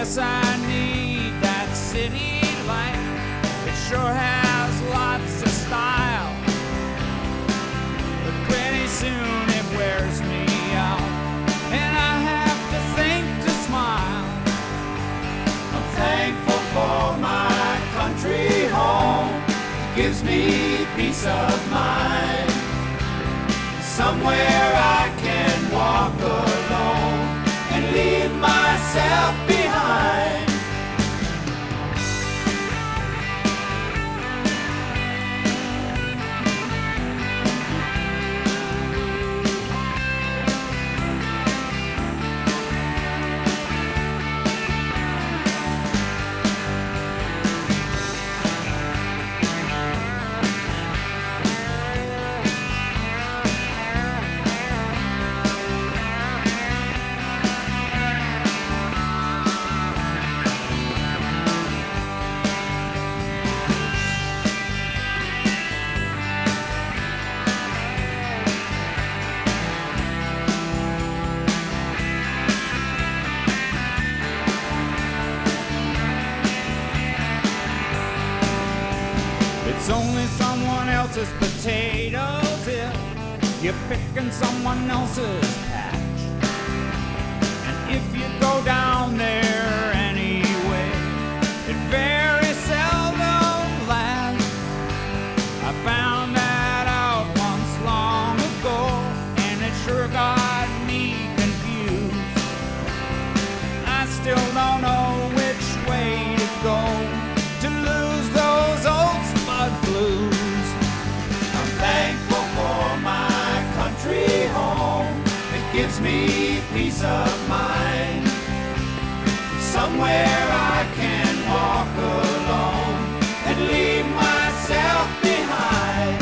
guess I need that city life. It sure has lots of style, but pretty soon it wears me out, and I have to think to smile. I'm thankful for my country home. It gives me peace of mind. Somewhere I can walk alone and leave myself behind. It's only someone else's potatoes if you're picking someone else's patch. And if you go down there anyway, it very seldom lasts. I found that out once long ago, and it sure got me confused. I still don't know which way to go to lose those old spud blues. I'm thankful for my country home. It gives me peace of mind. Somewhere I can walk alone and leave myself behind.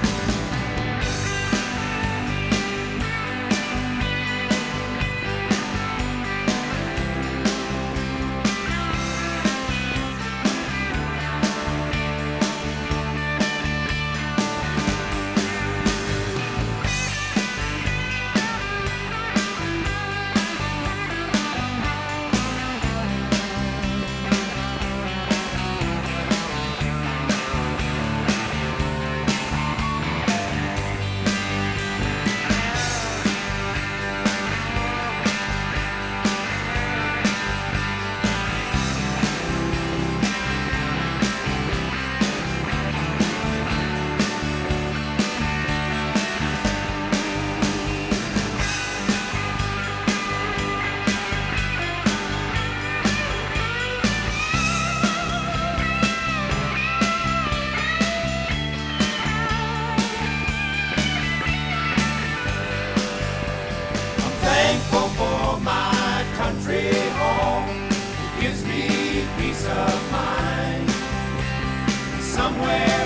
Thankful for my country home. It gives me peace of mind. Somewhere